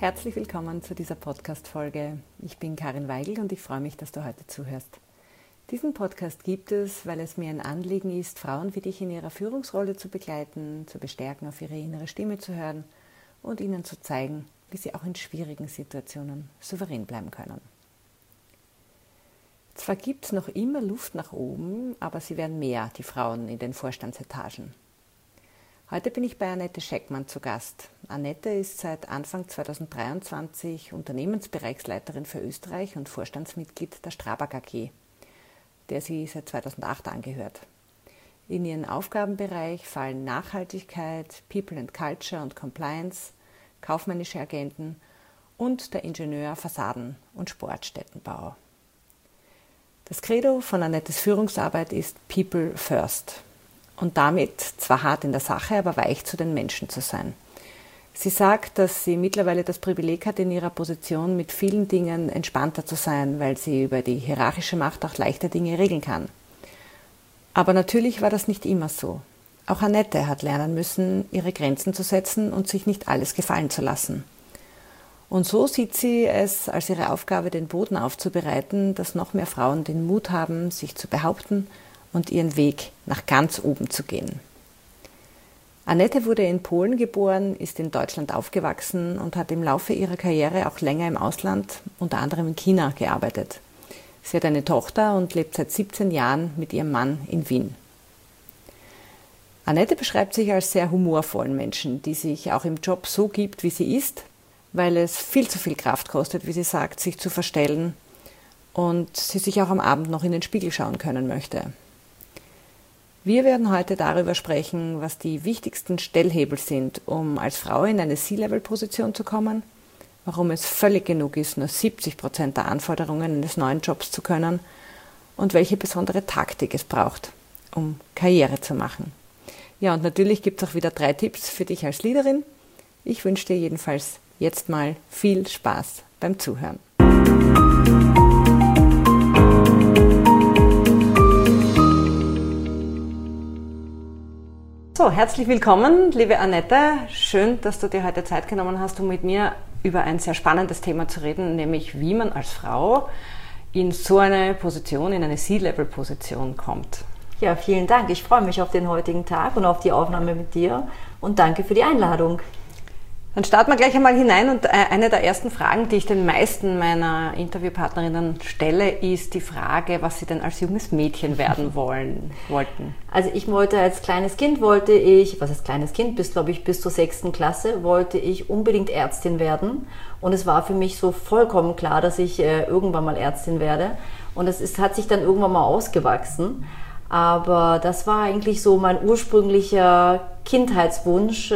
Herzlich willkommen zu dieser Podcast-Folge. Ich bin Karin Weigl und ich freue mich, dass du heute zuhörst. Diesen Podcast gibt es, weil es mir ein Anliegen ist, Frauen wie dich in ihrer Führungsrolle zu begleiten, zu bestärken, auf ihre innere Stimme zu hören und ihnen zu zeigen, wie sie auch in schwierigen Situationen souverän bleiben können. Zwar gibt es noch immer Luft nach oben, aber sie werden mehr, die Frauen in den Vorstandsetagen. Heute bin ich bei Annette Scheckmann zu Gast. Annette ist seit Anfang 2023 Unternehmensbereichsleiterin für Österreich und Vorstandsmitglied der Strabag AG, der sie seit 2008 angehört. In ihren Aufgabenbereich fallen Nachhaltigkeit, People and Culture und Compliance, kaufmännische Agenten und der Ingenieur Fassaden- und Sportstättenbau. Das Credo von Annettes Führungsarbeit ist People First. Und damit zwar hart in der Sache, aber weich zu den Menschen zu sein. Sie sagt, dass sie mittlerweile das Privileg hat, in ihrer Position mit vielen Dingen entspannter zu sein, weil sie über die hierarchische Macht auch leichter Dinge regeln kann. Aber natürlich war das nicht immer so. Auch Annette hat lernen müssen, ihre Grenzen zu setzen und sich nicht alles gefallen zu lassen. Und so sieht sie es als ihre Aufgabe, den Boden aufzubereiten, dass noch mehr Frauen den Mut haben, sich zu behaupten und ihren Weg nach ganz oben zu gehen. Annette wurde in Polen geboren, ist in Deutschland aufgewachsen und hat im Laufe ihrer Karriere auch länger im Ausland, unter anderem in China, gearbeitet. Sie hat eine Tochter und lebt seit 17 Jahren mit ihrem Mann in Wien. Annette beschreibt sich als sehr humorvollen Menschen, die sich auch im Job so gibt, wie sie ist, weil es viel zu viel Kraft kostet, wie sie sagt, sich zu verstellen und sie sich auch am Abend noch in den Spiegel schauen können möchte. Wir werden heute darüber sprechen, was die wichtigsten Stellhebel sind, um als Frau in eine C-Level-Position zu kommen, warum es völlig genug ist, nur 70% der Anforderungen eines neuen Jobs zu können und welche besondere Taktik es braucht, um Karriere zu machen. Ja, und natürlich gibt es auch wieder 3 Tipps für dich als Leaderin. Ich wünsche dir jedenfalls jetzt mal viel Spaß beim Zuhören. So, herzlich willkommen, liebe Annette. Schön, dass du dir heute Zeit genommen hast, um mit mir über ein sehr spannendes Thema zu reden, nämlich wie man als Frau in so eine Position, in eine C-Level-Position kommt. Ja, vielen Dank. Ich freue mich auf den heutigen Tag und auf die Aufnahme mit dir und danke für die Einladung. Dann starten wir gleich einmal hinein und eine der ersten Fragen, die ich den meisten meiner Interviewpartnerinnen stelle, ist die Frage, was sie denn als junges Mädchen werden wollten. Also ich wollte als kleines Kind, was heißt kleines Kind, bis zur 6. Klasse, wollte ich unbedingt Ärztin werden und es war für mich so vollkommen klar, dass ich irgendwann mal Ärztin werde und hat sich dann irgendwann mal ausgewachsen. Aber das war eigentlich so mein ursprünglicher Kindheitswunsch,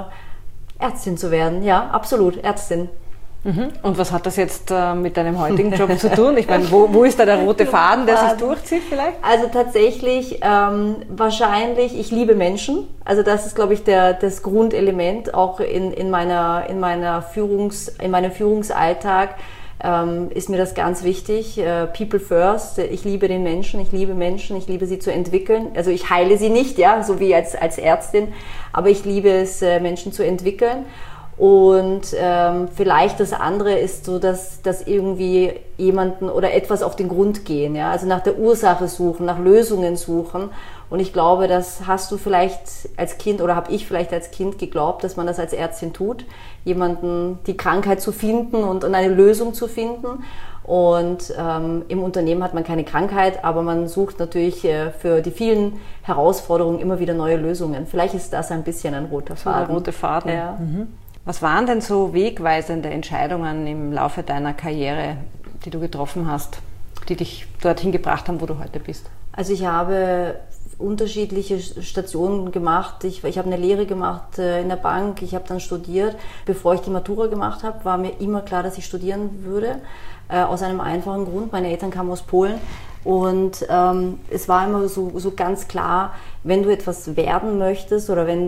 Ärztin zu werden, ja, absolut, Ärztin. Und was hat das jetzt mit deinem heutigen Job zu tun? Ich meine, wo ist da der rote Faden, der sich durchzieht vielleicht? Also tatsächlich, wahrscheinlich, ich liebe Menschen. Also das ist, glaube ich, das Grundelement auch in meinem Führungsalltag. Ist mir das ganz wichtig. People first. Ich liebe den Menschen, ich liebe Menschen, ich liebe sie zu entwickeln. Also ich heile sie nicht, ja, so wie als Ärztin, aber ich liebe es, Menschen zu entwickeln. Und vielleicht das andere ist so, dass irgendwie jemanden oder etwas auf den Grund gehen, ja, also nach der Ursache suchen, nach Lösungen suchen. Und ich glaube, das hast du vielleicht als Kind oder habe ich vielleicht als Kind geglaubt, dass man das als Ärztin tut, jemanden die Krankheit zu finden und eine Lösung zu finden. Und im Unternehmen hat man keine Krankheit, aber man sucht natürlich für die vielen Herausforderungen immer wieder neue Lösungen. Vielleicht ist das ein bisschen ein roter Faden. Der rote Faden. Ja. Was waren denn so wegweisende Entscheidungen im Laufe deiner Karriere, die du getroffen hast, die dich dorthin gebracht haben, wo du heute bist? Also ich habe unterschiedliche Stationen gemacht. Ich habe eine Lehre gemacht in der Bank, ich habe dann studiert. Bevor ich die Matura gemacht habe, war mir immer klar, dass ich studieren würde, aus einem einfachen Grund. Meine Eltern kamen aus Polen und es war immer so ganz klar, wenn du etwas werden möchtest oder wenn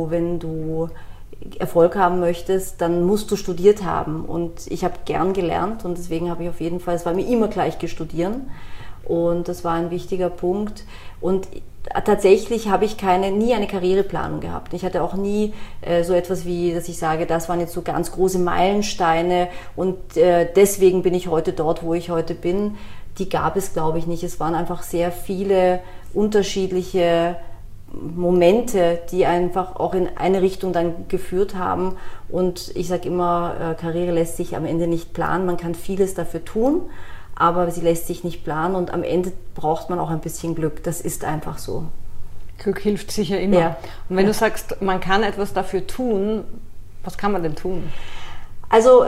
du Erfolg haben möchtest, dann musst du studiert haben. Und ich habe gern gelernt und deswegen habe ich auf jeden Fall, es war mir immer gleich studieren. Und das war ein wichtiger Punkt. Und tatsächlich habe ich nie eine Karriereplanung gehabt. Ich hatte auch nie so etwas wie, dass ich sage, das waren jetzt so ganz große Meilensteine und deswegen bin ich heute dort, wo ich heute bin. Die gab es, glaube ich, nicht. Es waren einfach sehr viele unterschiedliche Momente, die einfach auch in eine Richtung dann geführt haben. Und ich sage immer, Karriere lässt sich am Ende nicht planen. Man kann vieles dafür tun, aber sie lässt sich nicht planen und am Ende braucht man auch ein bisschen Glück. Das ist einfach so. Glück hilft sicher immer. Ja. Und wenn du sagst, man kann etwas dafür tun, was kann man denn tun? Also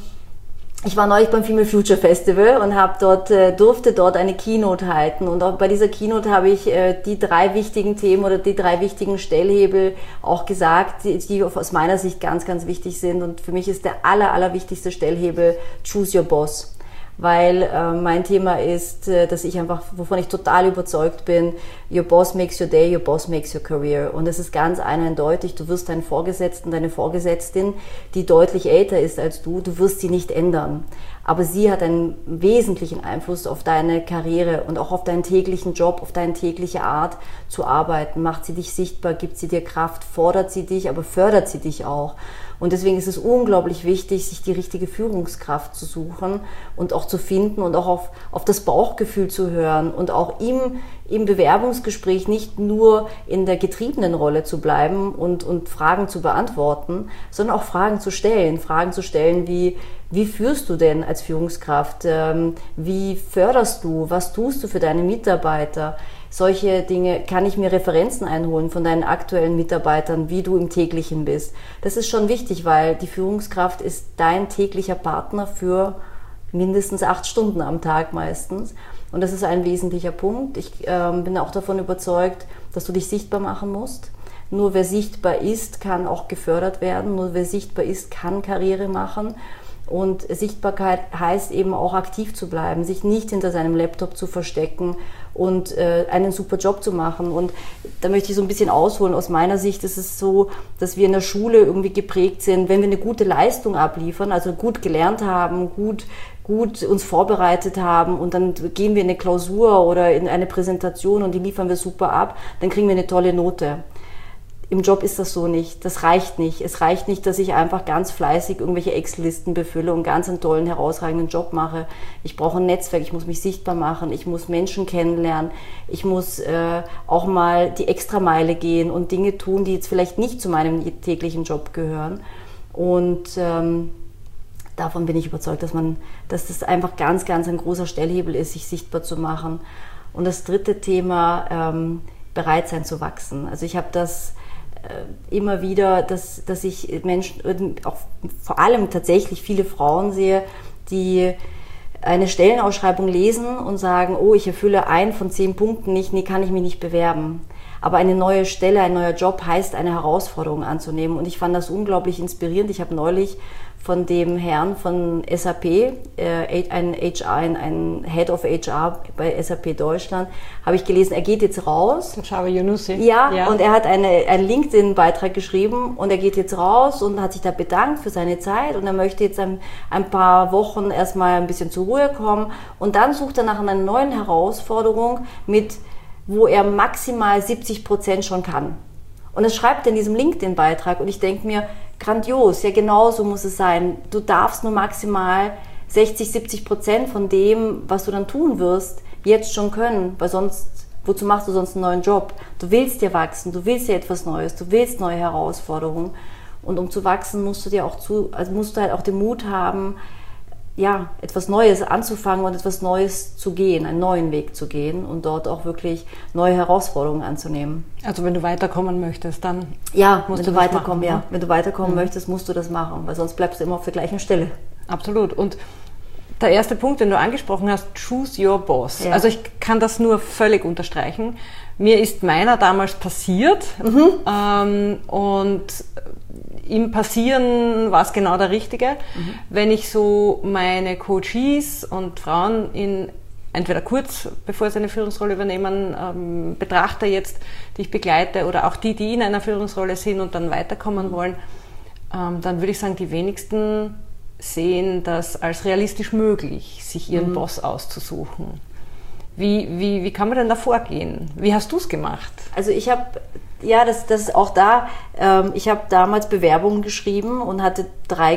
ich war neulich beim Female Future Festival und durfte dort eine Keynote halten. Und auch bei dieser Keynote habe ich die 3 wichtigen Themen oder die 3 wichtigen Stellhebel auch gesagt, die aus meiner Sicht ganz, ganz wichtig sind. Und für mich ist der allerwichtigste Stellhebel Choose Your Boss. Weil mein Thema ist, dass ich einfach, wovon ich total überzeugt bin, your boss makes your day, your boss makes your career. Und es ist ganz eindeutig, du wirst deinen Vorgesetzten, deine Vorgesetztin, die deutlich älter ist als du wirst sie nicht ändern. Aber sie hat einen wesentlichen Einfluss auf deine Karriere und auch auf deinen täglichen Job, auf deine tägliche Art zu arbeiten. Macht sie dich sichtbar, gibt sie dir Kraft, fordert sie dich, aber fördert sie dich auch. Und deswegen ist es unglaublich wichtig, sich die richtige Führungskraft zu suchen und auch zu finden und auch auf das Bauchgefühl zu hören und auch im Bewerbungsgespräch nicht nur in der getriebenen Rolle zu bleiben und Fragen zu beantworten, sondern auch Fragen zu stellen. Fragen zu stellen wie führst du denn als Führungskraft? Wie förderst du? Was tust du für deine Mitarbeiter? Solche Dinge, kann ich mir Referenzen einholen von deinen aktuellen Mitarbeitern, wie du im täglichen bist. Das ist schon wichtig, weil die Führungskraft ist dein täglicher Partner für mindestens 8 Stunden am Tag meistens. Und das ist ein wesentlicher Punkt. Ich bin auch davon überzeugt, dass du dich sichtbar machen musst. Nur wer sichtbar ist, kann auch gefördert werden. Nur wer sichtbar ist, kann Karriere machen. Und Sichtbarkeit heißt eben auch aktiv zu bleiben, sich nicht hinter seinem Laptop zu verstecken und einen super Job zu machen. Und da möchte ich so ein bisschen ausholen. Aus meiner Sicht ist es so, dass wir in der Schule irgendwie geprägt sind, wenn wir eine gute Leistung abliefern, also gut gelernt haben, gut uns vorbereitet haben und dann gehen wir in eine Klausur oder in eine Präsentation und die liefern wir super ab, dann kriegen wir eine tolle Note. Im Job ist das so nicht. Das reicht nicht. Es reicht nicht, dass ich einfach ganz fleißig irgendwelche Excel-Listen befülle und ganz einen tollen, herausragenden Job mache. Ich brauche ein Netzwerk, ich muss mich sichtbar machen, ich muss Menschen kennenlernen, ich muss auch mal die Extrameile gehen und Dinge tun, die jetzt vielleicht nicht zu meinem täglichen Job gehören. Und davon bin ich überzeugt, dass das einfach ganz, ganz ein großer Stellhebel ist, sich sichtbar zu machen. Und das 3. Thema, bereit sein zu wachsen. Also ich habe das immer wieder, dass ich Menschen, auch vor allem tatsächlich viele Frauen sehe, die eine Stellenausschreibung lesen und sagen, oh, ich erfülle einen von 10 Punkten nicht, nee, kann ich mich nicht bewerben. Aber eine neue Stelle, ein neuer Job heißt, eine Herausforderung anzunehmen. Und ich fand das unglaublich inspirierend. Ich habe neulich von dem Herrn von SAP, ein Head of HR bei SAP Deutschland, habe ich gelesen, er geht jetzt raus. Xavier Yunussi. Ja, und er hat einen LinkedIn-Beitrag geschrieben und er geht jetzt raus und hat sich da bedankt für seine Zeit und er möchte jetzt ein paar Wochen erstmal ein bisschen zur Ruhe kommen und dann sucht er nach einer neuen Herausforderung wo er maximal 70% schon kann. Und das schreibt er in diesem LinkedIn-Beitrag und ich denke mir, grandios, ja genau so muss es sein. Du darfst nur maximal 60-70% von dem, was du dann tun wirst, jetzt schon können, weil sonst, wozu machst du sonst einen neuen Job? Du willst ja wachsen, du willst ja etwas Neues, du willst neue Herausforderungen und um zu wachsen musst du halt auch den Mut haben, ja, etwas Neues anzufangen und etwas Neues zu gehen, einen neuen Weg zu gehen und dort auch wirklich neue Herausforderungen anzunehmen. Also wenn du weiterkommen möchtest, dann musst du weiterkommen. Ja, wenn du weiterkommen möchtest, musst du das machen, weil sonst bleibst du immer auf der gleichen Stelle. Absolut. Und der erste Punkt, den du angesprochen hast, choose your boss. Ja. Also ich kann das nur völlig unterstreichen. Mir ist meiner damals passiert und im Passieren war es genau der Richtige. Wenn ich so meine Coaches und Frauen entweder kurz bevor sie eine Führungsrolle übernehmen, betrachte jetzt, die ich begleite oder auch die in einer Führungsrolle sind und dann weiterkommen wollen, dann würde ich sagen, die wenigsten sehen das als realistisch möglich, sich ihren Boss auszusuchen. Wie kann man denn da vorgehen? Wie hast du es gemacht? Also ich habe, ja, das ist auch da, ich habe damals Bewerbungen geschrieben und hatte 3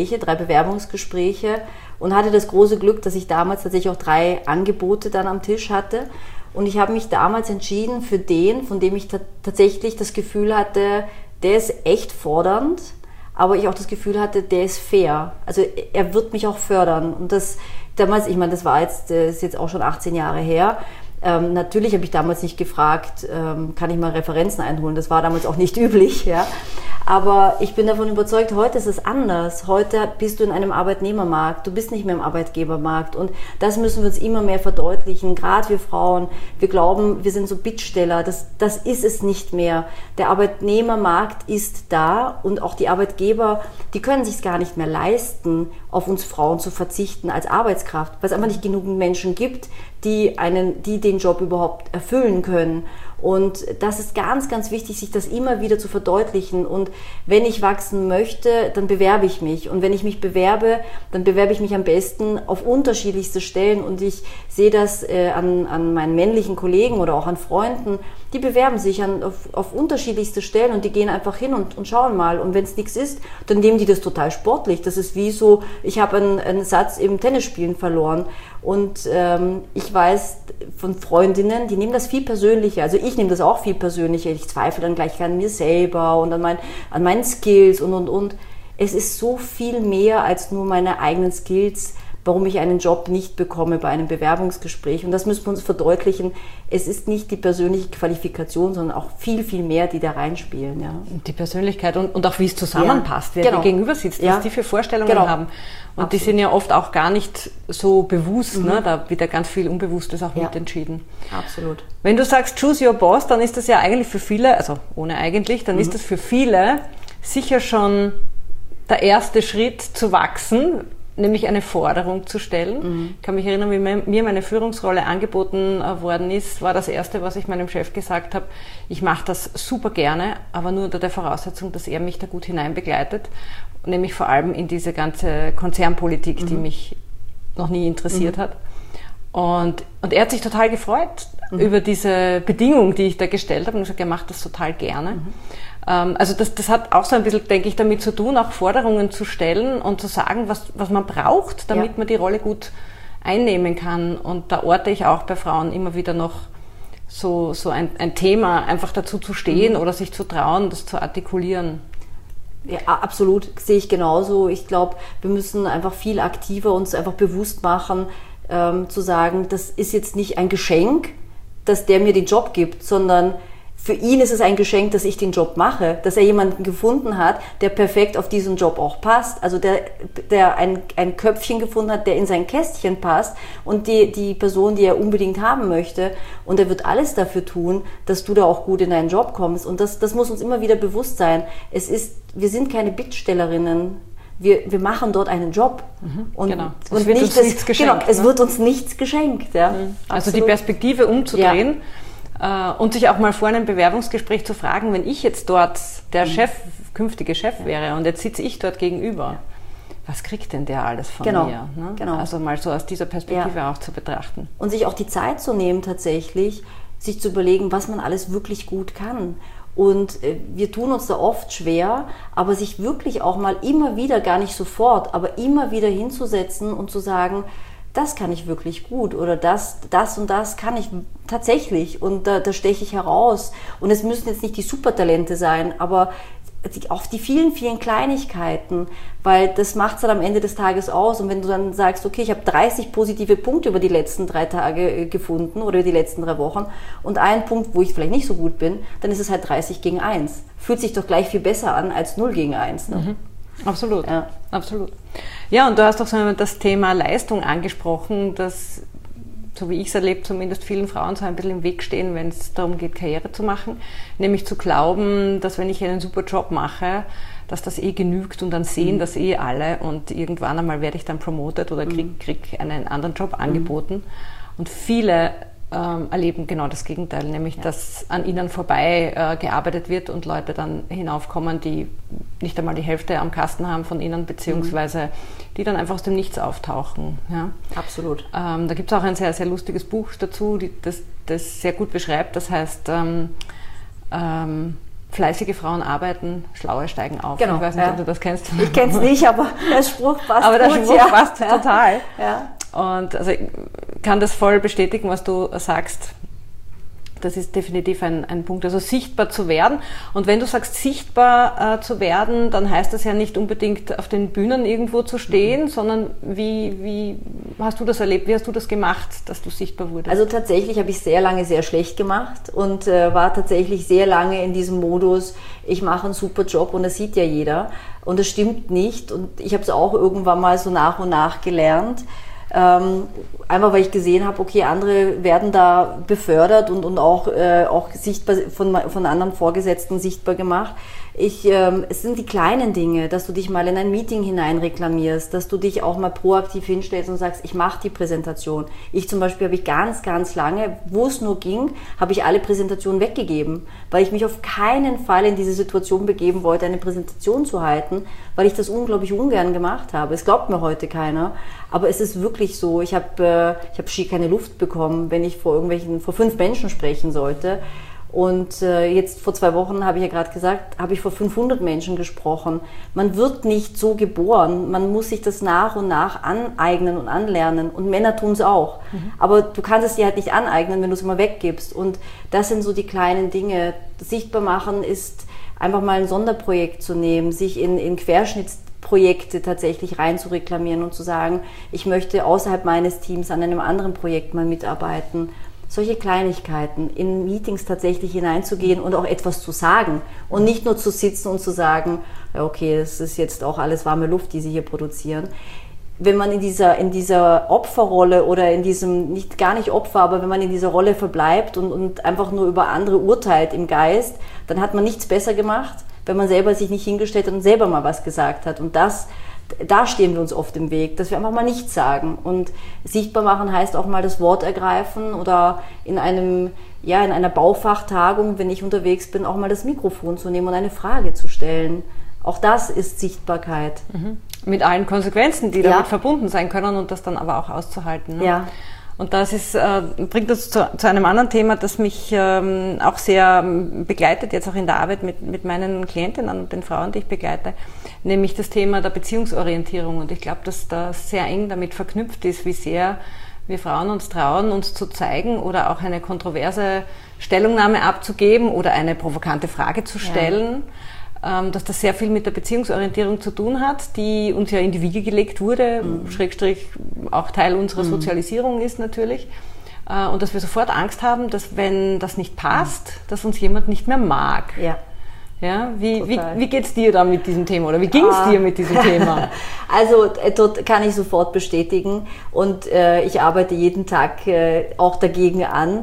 Bewerbungsgespräche und hatte das große Glück, dass ich damals tatsächlich auch 3 Angebote dann am Tisch hatte. Und ich habe mich damals entschieden für den, von dem ich tatsächlich das Gefühl hatte, der ist echt fordernd, aber ich auch das Gefühl hatte, der ist fair. Also er wird mich auch fördern. Und das damals, ich meine, das ist jetzt auch schon 18 Jahre her. Natürlich habe ich damals nicht gefragt, kann ich mal Referenzen einholen. Das war damals auch nicht üblich, ja. Aber ich bin davon überzeugt, heute ist es anders. Heute bist du in einem Arbeitnehmermarkt, du bist nicht mehr im Arbeitgebermarkt. Und das müssen wir uns immer mehr verdeutlichen. Gerade wir Frauen, wir glauben, wir sind so Bittsteller. Das ist es nicht mehr. Der Arbeitnehmermarkt ist da und auch die Arbeitgeber, die können sich es gar nicht mehr leisten, auf uns Frauen zu verzichten als Arbeitskraft, weil es einfach nicht genug Menschen gibt, die den Job überhaupt erfüllen können. Und das ist ganz, ganz wichtig, sich das immer wieder zu verdeutlichen. Und wenn ich wachsen möchte, dann bewerbe ich mich. Und wenn ich mich bewerbe, dann bewerbe ich mich am besten auf unterschiedlichste Stellen. Und ich sehe das an meinen männlichen Kollegen oder auch an Freunden, die bewerben sich auf unterschiedlichste Stellen und die gehen einfach hin und schauen mal. Und wenn es nichts ist, dann nehmen die das total sportlich. Das ist wie so, ich habe einen Satz im Tennisspielen verloren. Und ich weiß von Freundinnen, die nehmen das viel persönlicher. Also ich nehme das auch viel persönlicher. Ich zweifle dann gleich an mir selber und an meinen Skills und. Es ist so viel mehr als nur meine eigenen Skills, warum ich einen Job nicht bekomme bei einem Bewerbungsgespräch. Und das müssen wir uns verdeutlichen. Es ist nicht die persönliche Qualifikation, sondern auch viel, viel mehr, die da reinspielen. Ja. Die Persönlichkeit und auch wie es zusammenpasst, wer dir gegenüber sitzt, was die für Vorstellungen haben. Und absolut. Die sind ja oft auch gar nicht so bewusst, ne? Da wird ja ganz viel Unbewusstes auch mitentschieden. Absolut. Wenn du sagst, choose your boss, dann ist das ja eigentlich für viele, also ohne eigentlich, dann ist das für viele sicher schon der erste Schritt zu wachsen, nämlich eine Forderung zu stellen. Ich kann mich erinnern, wie mir meine Führungsrolle angeboten worden ist, war das Erste, was ich meinem Chef gesagt habe, ich mache das super gerne, aber nur unter der Voraussetzung, dass er mich da gut hineinbegleitet, nämlich vor allem in diese ganze Konzernpolitik, die mich noch nie interessiert hat. Und er hat sich total gefreut über diese Bedingung, die ich da gestellt habe und gesagt, er macht das total gerne. Also das hat auch so ein bisschen, denke ich, damit zu tun, auch Forderungen zu stellen und zu sagen, was man braucht, damit man die Rolle gut einnehmen kann. Und da orte ich auch bei Frauen immer wieder noch so ein Thema, einfach dazu zu stehen oder sich zu trauen, das zu artikulieren. Ja, absolut, sehe ich genauso. Ich glaube, wir müssen einfach viel aktiver uns einfach bewusst machen, zu sagen, das ist jetzt nicht ein Geschenk, dass der mir den Job gibt, sondern für ihn ist es ein Geschenk, dass ich den Job mache, dass er jemanden gefunden hat, der perfekt auf diesen Job auch passt, also der ein Köpfchen gefunden hat, der in sein Kästchen passt und die Person, die er unbedingt haben möchte, und er wird alles dafür tun, dass du da auch gut in deinen Job kommst, und das muss uns immer wieder bewusst sein. Wir sind keine Bittstellerinnen. Wir machen dort einen Job. Und, genau. Und wird uns nichts geschenkt. Genau, es wird uns nichts geschenkt. Ja. Also die Perspektive umzudrehen und sich auch mal vor einem Bewerbungsgespräch zu fragen, wenn ich jetzt dort der künftige Chef wäre und jetzt sitze ich dort gegenüber, was kriegt denn der alles von mir? Ne? Genau. Also mal so aus dieser Perspektive auch zu betrachten. Und sich auch die Zeit zu nehmen tatsächlich, sich zu überlegen, was man alles wirklich gut kann. Und wir tun uns da oft schwer, aber sich wirklich auch mal immer wieder, gar nicht sofort, aber immer wieder hinzusetzen und zu sagen, das kann ich wirklich gut oder das und das kann ich tatsächlich und da steche ich heraus. Und es müssen jetzt nicht die Supertalente sein, aber auch die vielen, vielen Kleinigkeiten, weil das macht es dann am Ende des Tages aus. Und wenn du dann sagst, okay, ich habe 30 positive Punkte über die letzten 3 Tage gefunden oder die letzten 3 Wochen und einen Punkt, wo ich vielleicht nicht so gut bin, dann ist es halt 30-1. Fühlt sich doch gleich viel besser an als 0-1. Ne? Absolut, absolut. Ja, und du hast auch so das Thema Leistung angesprochen, dass, so wie ich es erlebe, zumindest vielen Frauen so ein bisschen im Weg stehen, wenn es darum geht, Karriere zu machen. Nämlich zu glauben, dass wenn ich einen super Job mache, dass das genügt und dann sehen das alle und irgendwann einmal werde ich dann promoted oder krieg einen anderen Job angeboten. Und viele erleben genau das Gegenteil, nämlich dass an ihnen vorbei gearbeitet wird und Leute dann hinaufkommen, die nicht einmal die Hälfte am Kasten haben von ihnen, beziehungsweise die dann einfach aus dem Nichts auftauchen. Ja. Absolut. Da gibt es auch ein sehr, sehr lustiges Buch dazu, das sehr gut beschreibt. Das heißt, fleißige Frauen arbeiten, Schlaue steigen auf. Genau, ich weiß nicht, ob du das kennst. Ich kenne es nicht, aber der Spruch passt aber gut. Der Spruch passt total. Ja. Und also ich kann das voll bestätigen, was du sagst. Das ist definitiv ein Punkt, also sichtbar zu werden. Und wenn du sagst, sichtbar zu werden, dann heißt das ja nicht unbedingt auf den Bühnen irgendwo zu stehen, sondern wie hast du das erlebt, wie hast du das gemacht, dass du sichtbar wurdest? Also tatsächlich habe ich sehr lange sehr schlecht gemacht und war tatsächlich sehr lange in diesem Modus, ich mache einen super Job und das sieht ja jeder. Und das stimmt nicht und ich habe es auch irgendwann mal so nach und nach gelernt. Einfach weil ich gesehen habe, okay, andere werden da befördert und auch sichtbar von anderen Vorgesetzten sichtbar gemacht. Es sind die kleinen Dinge, dass du dich mal in ein Meeting hineinreklamierst, dass du dich auch mal proaktiv hinstellst und sagst, ich mache die Präsentation. Ich zum Beispiel habe ich ganz, ganz lange, wo es nur ging, habe ich alle Präsentationen weggegeben, weil ich mich auf keinen Fall in diese Situation begeben wollte, eine Präsentation zu halten, weil ich das unglaublich ungern gemacht habe. Es glaubt mir heute keiner, aber es ist wirklich so. Ich habe schier keine Luft bekommen, wenn ich vor 5 Menschen sprechen sollte. Und jetzt vor 2 Wochen, habe ich ja gerade gesagt, habe ich vor 500 Menschen gesprochen. Man wird nicht so geboren. Man muss sich das nach und nach aneignen und anlernen. Und Männer tun es auch. Aber du kannst es dir halt nicht aneignen, wenn du es immer weggibst. Und das sind so die kleinen Dinge. Sichtbar machen ist einfach mal ein Sonderprojekt zu nehmen, sich in Querschnittsprojekte tatsächlich reinzureklamieren und zu sagen, ich möchte außerhalb meines Teams an einem anderen Projekt mal mitarbeiten. Solche Kleinigkeiten, in Meetings tatsächlich hineinzugehen und auch etwas zu sagen und nicht nur zu sitzen und zu sagen, ja okay, das ist jetzt auch alles warme Luft, die sie hier produzieren. Wenn man in dieser Opferrolle oder in diesem, gar nicht Opfer, aber wenn man in dieser Rolle verbleibt und einfach nur über andere urteilt im Geist, dann hat man nichts besser gemacht, wenn man selber sich nicht hingestellt hat und selber mal was gesagt hat. Und da stehen wir uns oft im Weg, dass wir einfach mal nichts sagen. Und sichtbar machen heißt auch mal das Wort ergreifen oder in einer Baufachtagung, wenn ich unterwegs bin, auch mal das Mikrofon zu nehmen und eine Frage zu stellen. Auch das ist Sichtbarkeit. Mit allen Konsequenzen, die damit verbunden sein können und das dann aber auch auszuhalten. Ne? Ja. Und das bringt uns zu einem anderen Thema, das mich auch sehr begleitet, jetzt auch in der Arbeit mit meinen Klientinnen und den Frauen, die ich begleite, nämlich das Thema der Beziehungsorientierung. Und ich glaube, dass das sehr eng damit verknüpft ist, wie sehr wir Frauen uns trauen, uns zu zeigen oder auch eine kontroverse Stellungnahme abzugeben oder eine provokante Frage zu stellen. Dass das sehr viel mit der Beziehungsorientierung zu tun hat, die uns ja in die Wiege gelegt wurde, Schrägstrich auch Teil unserer Sozialisierung ist natürlich. Und dass wir sofort Angst haben, dass wenn das nicht passt, dass uns jemand nicht mehr mag. Ja. Ja, wie geht's dir da mit diesem Thema oder wie ging's dir mit diesem Thema? Also dort kann ich sofort bestätigen und ich arbeite jeden Tag auch dagegen an.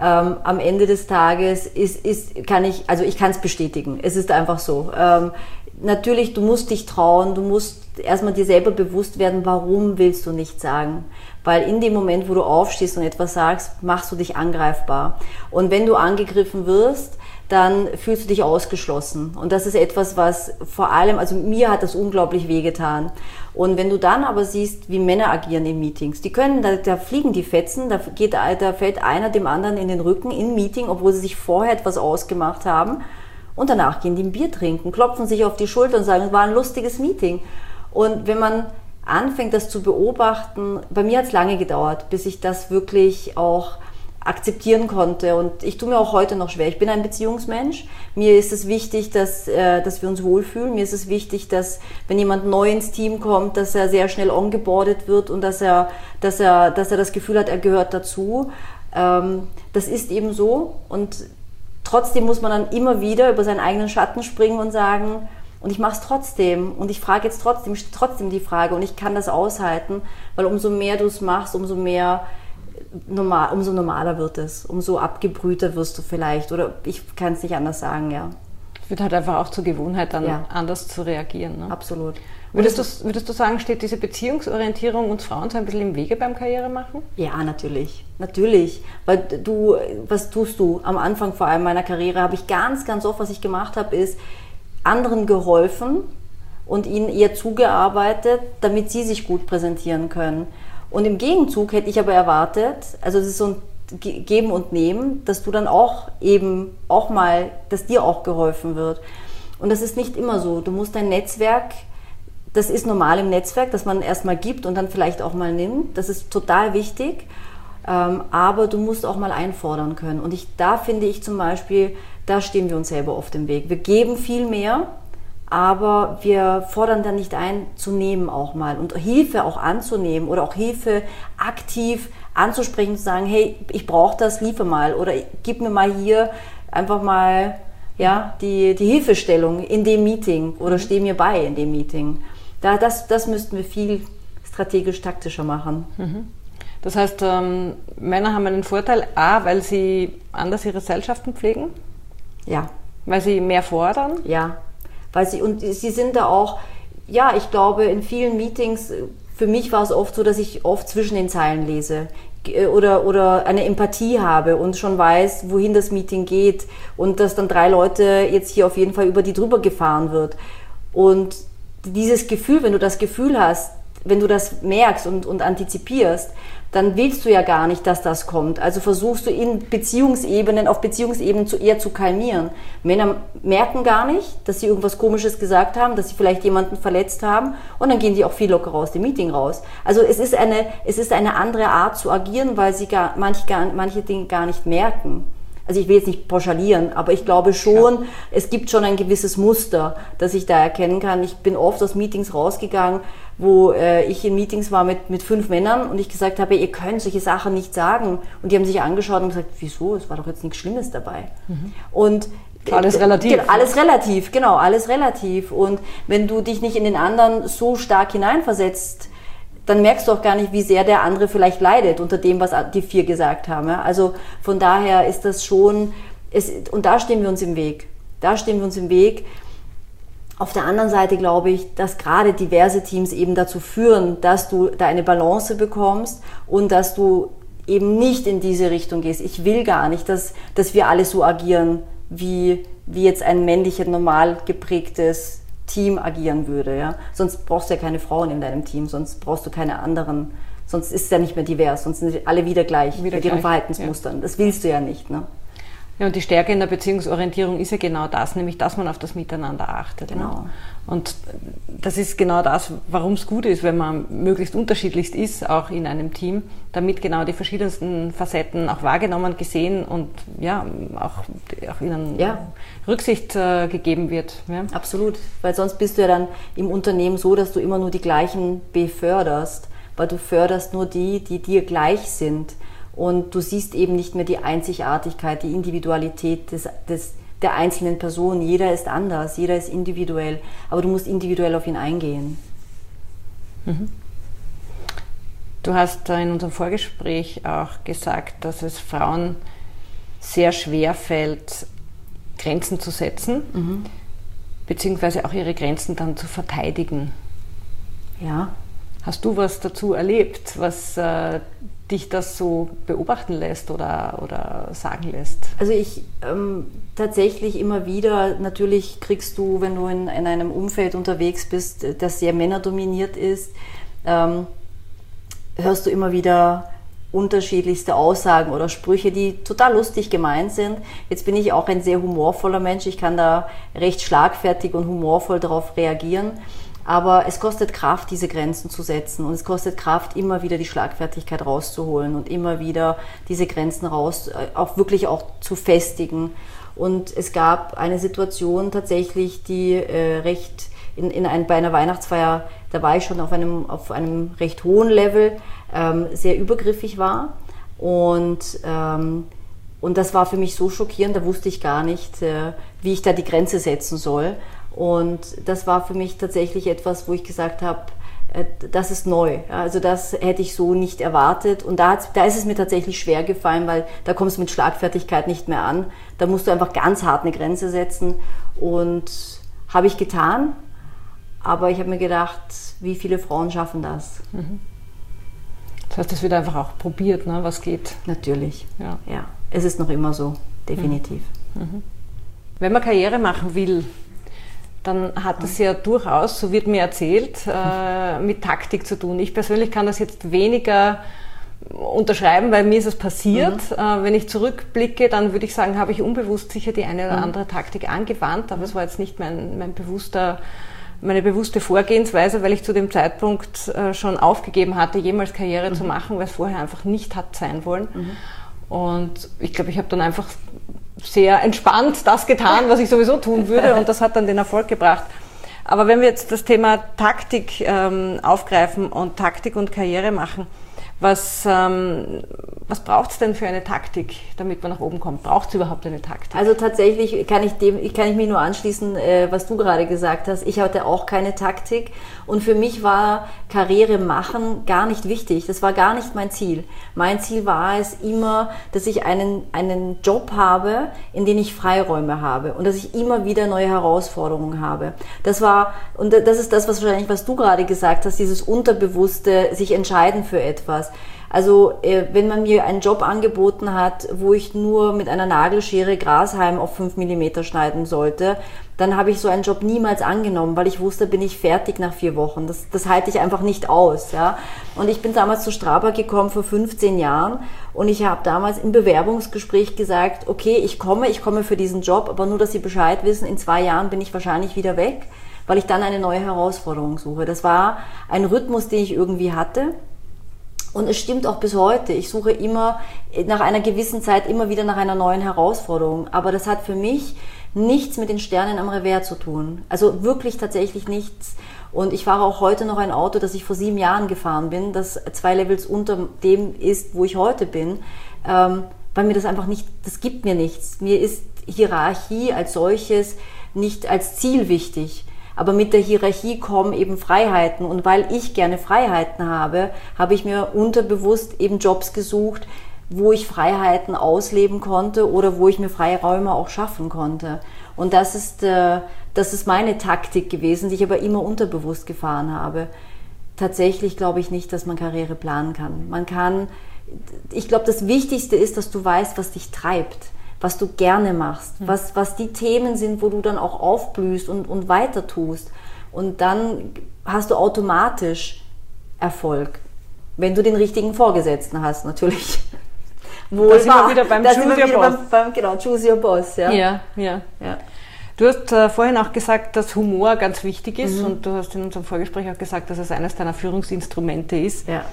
Am Ende des Tages ich kann es bestätigen. Es ist einfach so. Natürlich, du musst dich trauen, du musst erstmal dir selber bewusst werden, warum willst du nichts sagen? Weil in dem Moment, wo du aufstehst und etwas sagst, machst du dich angreifbar. Und wenn du angegriffen wirst, dann fühlst du dich ausgeschlossen. Und das ist etwas, was vor allem, also mir hat das unglaublich wehgetan. Und wenn du dann aber siehst, wie Männer agieren in Meetings, da fliegen die Fetzen, da fällt einer dem anderen in den Rücken im Meeting, obwohl sie sich vorher etwas ausgemacht haben. Und danach gehen die ein Bier trinken, klopfen sich auf die Schulter und sagen, es war ein lustiges Meeting. Und wenn man anfängt, das zu beobachten, bei mir hat es lange gedauert, bis ich das wirklich auch akzeptieren konnte. Und ich tue mir auch heute noch schwer. Ich bin ein Beziehungsmensch. Mir ist es wichtig, dass wir uns wohlfühlen. Mir ist es wichtig, dass, wenn jemand neu ins Team kommt, dass er sehr schnell ongeboardet wird und dass er das Gefühl hat, er gehört dazu. Das ist eben so. Und trotzdem muss man dann immer wieder über seinen eigenen Schatten springen und sagen, und ich mache es trotzdem. Und ich frage jetzt trotzdem die Frage. Und ich kann das aushalten, weil umso mehr du es machst, umso normaler wird es, umso abgebrühter wirst du vielleicht. Oder ich kann es nicht anders sagen, ja. Es wird halt einfach auch zur Gewohnheit, dann anders zu reagieren. Ne? Absolut. Würdest du sagen, steht diese Beziehungsorientierung uns Frauen so ein bisschen im Wege beim Karrieremachen? Ja, natürlich. Natürlich. Weil was tust du? Am Anfang vor allem meiner Karriere habe ich ganz, ganz oft, was ich gemacht habe, ist anderen geholfen und ihnen eher zugearbeitet, damit sie sich gut präsentieren können. Und im Gegenzug hätte ich aber erwartet, also das ist so ein Geben und Nehmen, dass du dann auch mal, dass dir auch geholfen wird. Und das ist nicht immer so. Du musst dein Netzwerk, das ist normal im Netzwerk, dass man erstmal gibt und dann vielleicht auch mal nimmt. Das ist total wichtig. Aber du musst auch mal einfordern können. Und da finde ich zum Beispiel, da stehen wir uns selber oft im Weg. Wir geben viel mehr, aber wir fordern dann nicht ein, zu nehmen auch mal. Und Hilfe auch anzunehmen oder auch Hilfe aktiv anzusprechen, zu sagen, hey, ich brauche das, liefer mal. Oder gib mir mal hier einfach mal die Hilfestellung in dem Meeting oder steh mir bei in dem Meeting. Das müssten wir viel strategisch-taktischer machen. Mhm. Das heißt, Männer haben einen Vorteil, weil sie anders ihre Seilschaften pflegen? Ja. Weil sie mehr fordern? Ja. Und sie sind da auch, ich glaube, in vielen Meetings, für mich war es oft so, dass ich oft zwischen den Zeilen lese oder eine Empathie habe und schon weiß, wohin das Meeting geht und dass dann 3 Leute jetzt hier auf jeden Fall über die drüber gefahren wird. Und dieses Gefühl, wenn du das Gefühl hast, wenn du das merkst und antizipierst, dann willst du ja gar nicht, dass das kommt. Also versuchst du auf Beziehungsebenen eher zu kalmieren. Männer merken gar nicht, dass sie irgendwas Komisches gesagt haben, dass sie vielleicht jemanden verletzt haben und dann gehen die auch viel lockerer aus dem Meeting raus. Also es ist eine andere Art zu agieren, weil sie manche Dinge gar nicht merken. Also ich will jetzt nicht pauschalieren, aber ich glaube schon, es gibt schon ein gewisses Muster, das ich da erkennen kann. Ich bin oft aus Meetings rausgegangen, wo ich in Meetings war mit 5 Männern und ich gesagt habe, ihr könnt solche Sachen nicht sagen. Und die haben sich angeschaut und gesagt, wieso? Es war doch jetzt nichts Schlimmes dabei. Mhm. Und alles relativ. Alles relativ, genau, alles relativ. Und wenn du dich nicht in den anderen so stark hineinversetzt, dann merkst du auch gar nicht, wie sehr der andere vielleicht leidet unter dem, was die 4 gesagt haben. Ja? Also von daher ist das schon, und da stehen wir uns im Weg. Auf der anderen Seite glaube ich, dass gerade diverse Teams eben dazu führen, dass du da eine Balance bekommst und dass du eben nicht in diese Richtung gehst. Ich will gar nicht, dass wir alle so agieren, wie jetzt ein männliches, normal geprägtes Team agieren würde. Ja? Sonst brauchst du ja keine Frauen in deinem Team, sonst brauchst du keine anderen, sonst ist es ja nicht mehr divers, sonst sind alle wieder gleich mit ihren Verhaltensmustern. Ja. Das willst du ja nicht. Ne? Ja, und die Stärke in der Beziehungsorientierung ist ja genau das, nämlich, dass man auf das Miteinander achtet. Genau. Ne? Und das ist genau das, warum es gut ist, wenn man möglichst unterschiedlichst ist, auch in einem Team, damit genau die verschiedensten Facetten auch wahrgenommen, gesehen und auch ihnen Rücksicht gegeben wird. Ja? Absolut, weil sonst bist du ja dann im Unternehmen so, dass du immer nur die gleichen beförderst, weil du förderst nur die dir gleich sind. Und du siehst eben nicht mehr die Einzigartigkeit, die Individualität der einzelnen Person. Jeder ist anders, jeder ist individuell, aber du musst individuell auf ihn eingehen. Mhm. Du hast in unserem Vorgespräch auch gesagt, dass es Frauen sehr schwer fällt, Grenzen zu setzen, beziehungsweise auch ihre Grenzen dann zu verteidigen. Ja. Hast du was dazu erlebt, was dich das so beobachten lässt oder sagen lässt? Also ich tatsächlich immer wieder, natürlich kriegst du, wenn du in einem Umfeld unterwegs bist, das sehr männerdominiert ist, hörst du immer wieder unterschiedlichste Aussagen oder Sprüche, die total lustig gemeint sind. Jetzt bin ich auch ein sehr humorvoller Mensch, ich kann da recht schlagfertig und humorvoll darauf reagieren. Aber es kostet Kraft, diese Grenzen zu setzen und es kostet Kraft, immer wieder die Schlagfertigkeit rauszuholen und immer wieder diese Grenzen auch wirklich zu festigen. Und es gab eine Situation tatsächlich, die bei einer Weihnachtsfeier, da war ich schon auf einem recht hohen Level, sehr übergriffig war. Und das war für mich so schockierend, da wusste ich gar nicht, wie ich da die Grenze setzen soll. Und das war für mich tatsächlich etwas, wo ich gesagt habe, das ist neu. Also das hätte ich so nicht erwartet. Und da ist es mir tatsächlich schwer gefallen, weil da kommst du mit Schlagfertigkeit nicht mehr an. Da musst du einfach ganz hart eine Grenze setzen. Und habe ich getan. Aber ich habe mir gedacht, wie viele Frauen schaffen das? Das heißt, es wird einfach auch probiert, ne, was geht. Natürlich, ja. Es ist noch immer so, definitiv. Wenn man Karriere machen will, dann hat das ja durchaus, so wird mir erzählt, mit Taktik zu tun. Ich persönlich kann das jetzt weniger unterschreiben, weil mir ist es passiert. Wenn ich zurückblicke, dann würde ich sagen, habe ich unbewusst sicher die eine oder andere Taktik angewandt, aber es war jetzt nicht meine bewusste Vorgehensweise, weil ich zu dem Zeitpunkt schon aufgegeben hatte, jemals Karriere zu machen, weil es vorher einfach nicht hat sein wollen. Und ich glaube, ich habe dann einfach sehr entspannt das getan, was ich sowieso tun würde, und das hat dann den Erfolg gebracht. Aber wenn wir jetzt das Thema Taktik aufgreifen und Taktik und Karriere machen, was braucht es denn für eine Taktik, damit man nach oben kommt? Braucht es überhaupt eine Taktik? Also tatsächlich kann ich mich nur anschließen, was du gerade gesagt hast. Ich hatte auch keine Taktik, und für mich war Karriere machen gar nicht wichtig. Das war gar nicht mein Ziel. Mein Ziel war es immer, dass ich einen Job habe, in dem ich Freiräume habe und dass ich immer wieder neue Herausforderungen habe. Das ist das, was du gerade gesagt hast, dieses Unterbewusste, sich entscheiden für etwas. Also wenn man mir einen Job angeboten hat, wo ich nur mit einer Nagelschere Grashalm auf 5 mm schneiden sollte, dann habe ich so einen Job niemals angenommen, weil ich wusste, bin ich fertig nach 4 Wochen. Das halte ich einfach nicht aus. Ja? Und ich bin damals zu Strabag gekommen vor 15 Jahren, und ich habe damals im Bewerbungsgespräch gesagt, okay, ich komme für diesen Job, aber nur, dass Sie Bescheid wissen, in 2 Jahren bin ich wahrscheinlich wieder weg, weil ich dann eine neue Herausforderung suche. Das war ein Rhythmus, den ich irgendwie hatte. Und es stimmt auch bis heute. Ich suche immer nach einer gewissen Zeit immer wieder nach einer neuen Herausforderung. Aber das hat für mich nichts mit den Sternen am Revers zu tun. Also wirklich tatsächlich nichts. Und ich fahre auch heute noch ein Auto, das ich vor 7 Jahren gefahren bin, das 2 Levels unter dem ist, wo ich heute bin. Weil mir das einfach nicht, das gibt mir nichts. Mir ist Hierarchie als solches nicht als Ziel wichtig. Aber mit der Hierarchie kommen eben Freiheiten. Und weil ich gerne Freiheiten habe, habe ich mir unterbewusst eben Jobs gesucht, wo ich Freiheiten ausleben konnte oder wo ich mir Freiräume auch schaffen konnte. Und das ist meine Taktik gewesen, die ich aber immer unterbewusst gefahren habe. Tatsächlich glaube ich nicht, dass man Karriere planen kann. Ich glaube, das Wichtigste ist, dass du weißt, was dich treibt, was du gerne machst, was die Themen sind, wo du dann auch aufblühst und weiter tust. Und dann hast du automatisch Erfolg, wenn du den richtigen Vorgesetzten hast, natürlich. Da sind wir wieder beim Choose Your Boss. Genau, Choose Your Boss. Ja. Du hast vorhin auch gesagt, dass Humor ganz wichtig ist, und du hast in unserem Vorgespräch auch gesagt, dass es eines deiner Führungsinstrumente ist. Ja.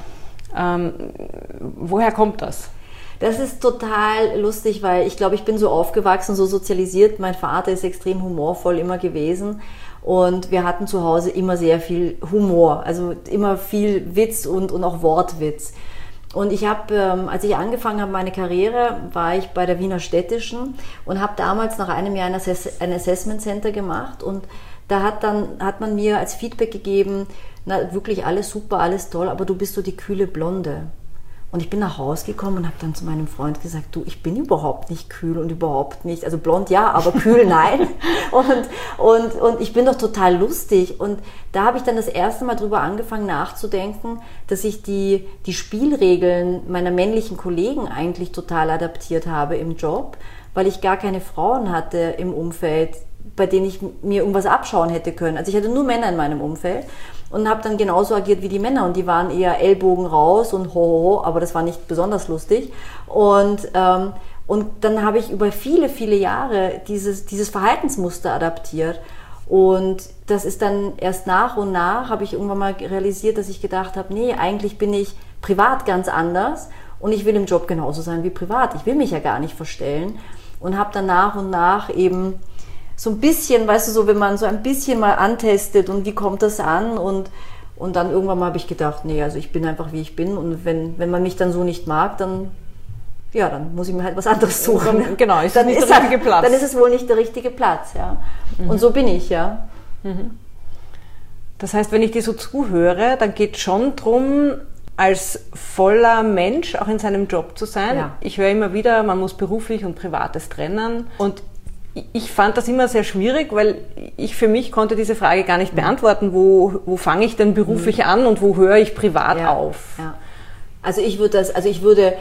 Woher kommt das? Das ist total lustig, weil ich glaube, ich bin so aufgewachsen, so sozialisiert. Mein Vater ist extrem humorvoll immer gewesen, und wir hatten zu Hause immer sehr viel Humor, also immer viel Witz und auch Wortwitz. Und ich habe, als ich angefangen habe meine Karriere, war ich bei der Wiener Städtischen und habe damals nach einem Jahr ein Assessment Center gemacht, und da hat man mir als Feedback gegeben, na wirklich alles super, alles toll, aber du bist so die kühle Blonde. Und ich bin nach Hause gekommen und habe dann zu meinem Freund gesagt, du, ich bin überhaupt nicht kühl und überhaupt nicht, also blond ja, aber kühl nein. Und ich bin doch total lustig. Und da habe ich dann das erste Mal drüber angefangen nachzudenken, dass ich die Spielregeln meiner männlichen Kollegen eigentlich total adaptiert habe im Job, weil ich gar keine Frauen hatte im Umfeld, bei denen ich mir irgendwas abschauen hätte können. Also ich hatte nur Männer in meinem Umfeld und habe dann genauso agiert wie die Männer, und die waren eher Ellbogen raus und ho, aber das war nicht besonders lustig. Und dann habe ich über viele, viele Jahre dieses Verhaltensmuster adaptiert, und das ist dann erst nach und nach, habe ich irgendwann mal realisiert, dass ich gedacht habe, nee, eigentlich bin ich privat ganz anders und ich will im Job genauso sein wie privat. Ich will mich ja gar nicht verstellen, und habe dann nach und nach eben so ein bisschen, weißt du, so wenn man so ein bisschen mal antestet und wie kommt das an, und dann irgendwann mal habe ich gedacht, nee, also ich bin einfach wie ich bin, und wenn man mich dann so nicht mag, dann muss ich mir halt was anderes suchen. Genau, ist das nicht der richtige Platz. Dann ist es wohl nicht der richtige Platz, ja. Und so bin ich, ja. Das heißt, wenn ich dir so zuhöre, dann geht es schon darum, als voller Mensch auch in seinem Job zu sein. Ja. Ich höre immer wieder, man muss beruflich und Privates trennen, und ich fand das immer sehr schwierig, weil ich für mich konnte diese Frage gar nicht beantworten, wo fange ich denn beruflich an und wo höre ich privat auf? Ja. Ich würde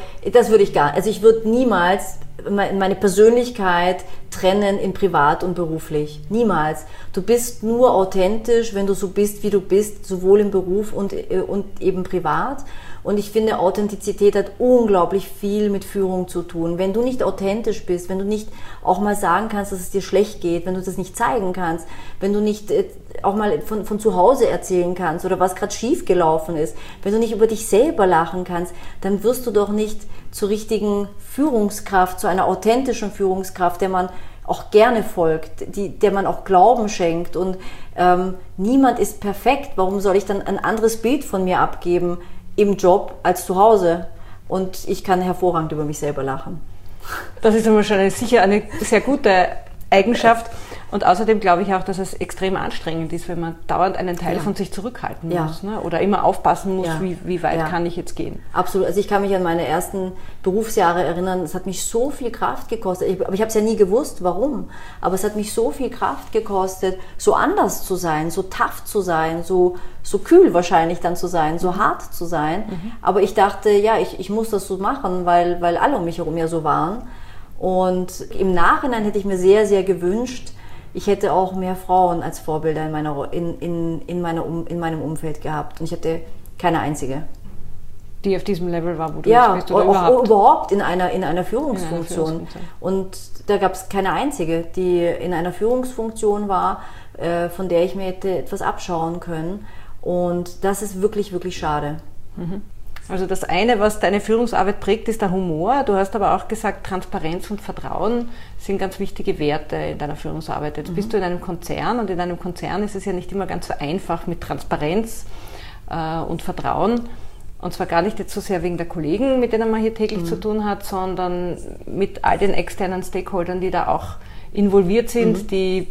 niemals meine Persönlichkeit trennen in privat und beruflich. Niemals. Du bist nur authentisch, wenn du so bist, wie du bist, sowohl im Beruf und eben privat. Und ich finde, Authentizität hat unglaublich viel mit Führung zu tun. Wenn du nicht authentisch bist, wenn du nicht auch mal sagen kannst, dass es dir schlecht geht, wenn du das nicht zeigen kannst, wenn du nicht auch mal von zu Hause erzählen kannst oder was gerade schief gelaufen ist, wenn du nicht über dich selber lachen kannst, dann wirst du doch nicht zur richtigen Führungskraft, zu einer authentischen Führungskraft, der man auch gerne folgt, der man auch Glauben schenkt. Und niemand ist perfekt. Warum soll ich dann ein anderes Bild von mir abgeben im Job als zu Hause? Und ich kann hervorragend über mich selber lachen. Das ist aber schon sicher eine sehr gute Eigenschaft. Und außerdem glaube ich auch, dass es extrem anstrengend ist, wenn man dauernd einen Teil von sich zurückhalten muss, ne? Oder immer aufpassen muss, wie weit kann ich jetzt gehen. Absolut. Also ich kann mich an meine ersten Berufsjahre erinnern, es hat mich so viel Kraft gekostet. Aber ich habe es ja nie gewusst, warum. Aber es hat mich so viel Kraft gekostet, so anders zu sein, so tough zu sein, so kühl wahrscheinlich dann zu sein, so hart zu sein. Aber ich dachte, ich muss das so machen, weil alle um mich herum ja so waren. Und im Nachhinein hätte ich mir sehr, sehr gewünscht, ich hätte auch mehr Frauen als Vorbilder in meinem Umfeld gehabt. Und ich hatte keine einzige. Die auf diesem Level war, wo du jetzt bist, oder überhaupt in einer Führungsfunktion. Und da gab es keine einzige, die in einer Führungsfunktion war, von der ich mir hätte etwas abschauen können. Und das ist wirklich, wirklich schade. Also das eine, was deine Führungsarbeit prägt, ist der Humor. Du hast aber auch gesagt, Transparenz und Vertrauen sind ganz wichtige Werte in deiner Führungsarbeit. Jetzt bist du in einem Konzern und in einem Konzern ist es ja nicht immer ganz so einfach mit Transparenz und Vertrauen. Und zwar gar nicht jetzt so sehr wegen der Kollegen, mit denen man hier täglich zu tun hat, sondern mit all den externen Stakeholdern, die da auch involviert sind, die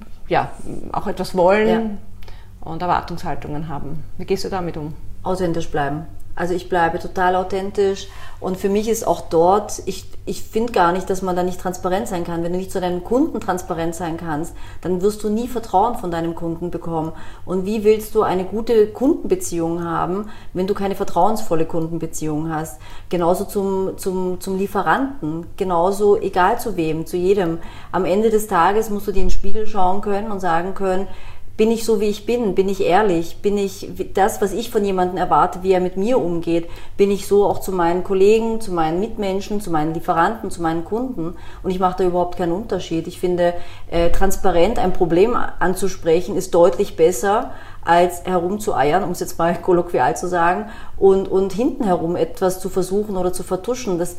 auch etwas wollen und Erwartungshaltungen haben. Wie gehst du damit um? Authentisch bleiben. Also ich bleibe total authentisch und für mich ist auch dort, ich finde gar nicht, dass man da nicht transparent sein kann. Wenn du nicht zu deinem Kunden transparent sein kannst, dann wirst du nie Vertrauen von deinem Kunden bekommen. Und wie willst du eine gute Kundenbeziehung haben, wenn du keine vertrauensvolle Kundenbeziehung hast? Genauso zum Lieferanten, genauso egal zu wem, zu jedem. Am Ende des Tages musst du dir in den Spiegel schauen können und sagen können, bin ich so, wie ich bin? Bin ich ehrlich? Bin ich das, was ich von jemandem erwarte, wie er mit mir umgeht? Bin ich so auch zu meinen Kollegen, zu meinen Mitmenschen, zu meinen Lieferanten, zu meinen Kunden? Und ich mache da überhaupt keinen Unterschied. Ich finde, transparent ein Problem anzusprechen, ist deutlich besser, als herumzueiern, um es jetzt mal kolloquial zu sagen, und hinten herum etwas zu versuchen oder zu vertuschen. Das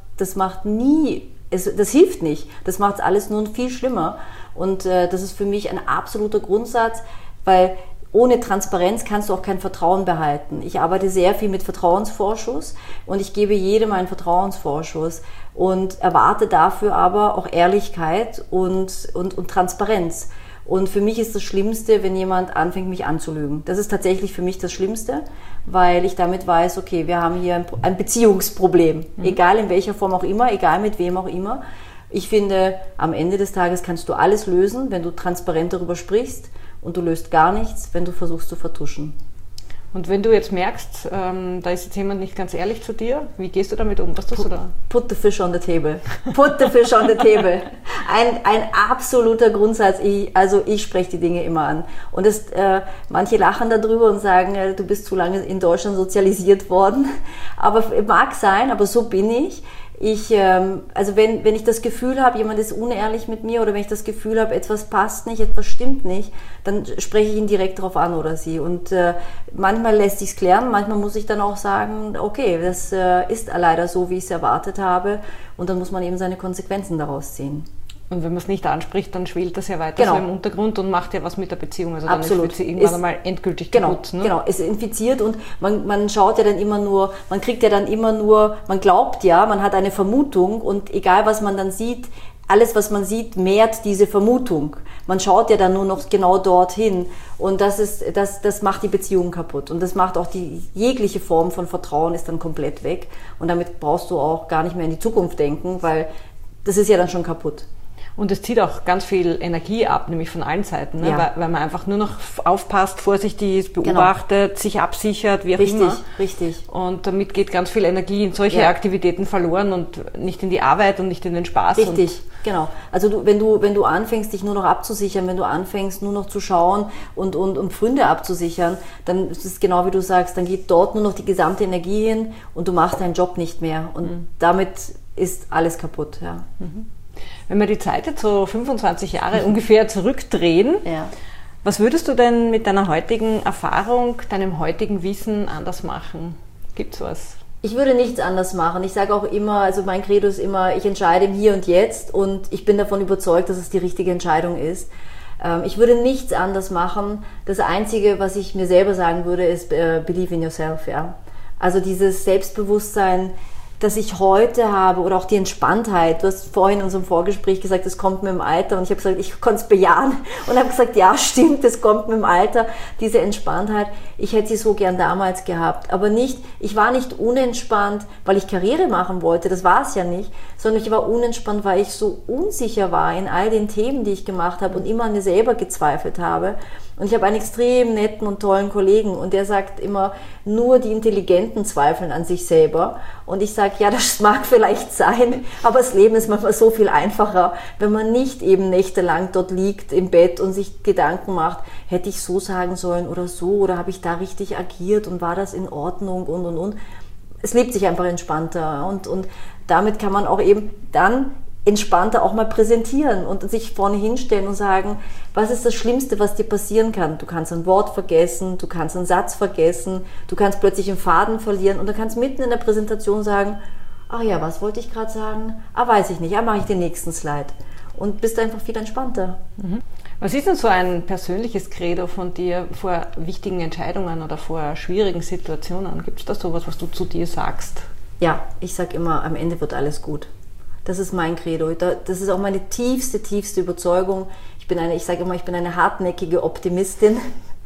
hilft nicht. Das macht alles nur viel schlimmer. Und das ist für mich ein absoluter Grundsatz, weil ohne Transparenz kannst du auch kein Vertrauen behalten. Ich arbeite sehr viel mit Vertrauensvorschuss und ich gebe jedem einen Vertrauensvorschuss und erwarte dafür aber auch Ehrlichkeit und Transparenz. Und für mich ist das Schlimmste, wenn jemand anfängt, mich anzulügen. Das ist tatsächlich für mich das Schlimmste, weil ich damit weiß, okay, wir haben hier ein Beziehungsproblem. Egal in welcher Form auch immer, egal mit wem auch immer. Ich finde, am Ende des Tages kannst du alles lösen, wenn du transparent darüber sprichst und du löst gar nichts, wenn du versuchst zu vertuschen. Und wenn du jetzt merkst, da ist jetzt jemand nicht ganz ehrlich zu dir, wie gehst du damit um? Was tust du da? Put the fish on the table. Put the fish on the table. Ein absoluter Grundsatz. Ich spreche die Dinge immer an. Und manche lachen darüber und sagen, du bist zu lange in Deutschland sozialisiert worden. Aber mag sein, aber so bin ich. Wenn ich das Gefühl habe, jemand ist unehrlich mit mir oder wenn ich das Gefühl habe, etwas passt nicht, etwas stimmt nicht, dann spreche ich ihn direkt darauf an oder sie. Und manchmal lässt sich's klären, manchmal muss ich dann auch sagen, okay, das ist leider so, wie ich es erwartet habe und dann muss man eben seine Konsequenzen daraus ziehen. Und wenn man es nicht anspricht, dann schwelt das ja weiter so im Untergrund und macht ja was mit der Beziehung. Also dann ist sie irgendwann einmal endgültig kaputt. Ne? Genau, es ist infiziert und man schaut ja dann immer nur, man kriegt ja dann immer nur, man glaubt ja, man hat eine Vermutung und egal was man dann sieht, alles was man sieht, mehrt diese Vermutung. Man schaut ja dann nur noch genau dorthin und das macht die Beziehung kaputt und das macht auch jegliche Form von Vertrauen ist dann komplett weg und damit brauchst du auch gar nicht mehr in die Zukunft denken, weil das ist ja dann schon kaputt. Und es zieht auch ganz viel Energie ab, nämlich von allen Seiten, ne? Weil man einfach nur noch aufpasst, vorsichtig ist, beobachtet, sich absichert, wie auch immer. Richtig. Und damit geht ganz viel Energie in solche Aktivitäten verloren und nicht in die Arbeit und nicht in den Spaß. Richtig, genau. Also wenn du anfängst, dich nur noch abzusichern, wenn du anfängst, nur noch zu schauen und Pfründe abzusichern, dann ist es genau wie du sagst, dann geht dort nur noch die gesamte Energie hin und du machst deinen Job nicht mehr. Und damit ist alles kaputt, ja. Wenn wir die Zeit jetzt so 25 Jahre ungefähr zurückdrehen, was würdest du denn mit deiner heutigen Erfahrung, deinem heutigen Wissen anders machen? Gibt's was? Ich würde nichts anders machen. Ich sage auch immer, also mein Credo ist immer, ich entscheide im Hier und Jetzt und ich bin davon überzeugt, dass es die richtige Entscheidung ist. Ich würde nichts anders machen. Das Einzige, was ich mir selber sagen würde, ist believe in yourself, ja. Also dieses Selbstbewusstsein, das ich heute habe oder auch die Entspanntheit. Du hast vorhin in unserem Vorgespräch gesagt, es kommt mit dem Alter und ich habe gesagt, ich konnte es bejahen und habe gesagt, ja stimmt, es kommt mit dem Alter, diese Entspanntheit. Ich hätte sie so gern damals gehabt, aber nicht, ich war nicht unentspannt, weil ich Karriere machen wollte, das war es ja nicht, sondern ich war unentspannt, weil ich so unsicher war in all den Themen, die ich gemacht habe und immer an mir selber gezweifelt habe. Und ich habe einen extrem netten und tollen Kollegen und der sagt immer, nur die Intelligenten zweifeln an sich selber. Und ich sage, ja, das mag vielleicht sein, aber das Leben ist manchmal so viel einfacher, wenn man nicht eben nächtelang dort liegt im Bett und sich Gedanken macht, hätte ich so sagen sollen oder habe ich da richtig agiert und war das in Ordnung und. Es lebt sich einfach entspannter und damit kann man auch eben dann entspannter auch mal präsentieren und sich vorne hinstellen und sagen, was ist das Schlimmste, was dir passieren kann? Du kannst ein Wort vergessen, du kannst einen Satz vergessen, du kannst plötzlich einen Faden verlieren und du kannst mitten in der Präsentation sagen, ach ja, was wollte ich gerade sagen? Weiß ich nicht, mache ich den nächsten Slide. Und bist einfach viel entspannter. Was ist denn so ein persönliches Credo von dir vor wichtigen Entscheidungen oder vor schwierigen Situationen? Gibt es da sowas, was du zu dir sagst? Ja, ich sage immer, am Ende wird alles gut. Das ist mein Credo. Das ist auch meine tiefste Überzeugung. Ich sage immer, ich bin eine hartnäckige Optimistin.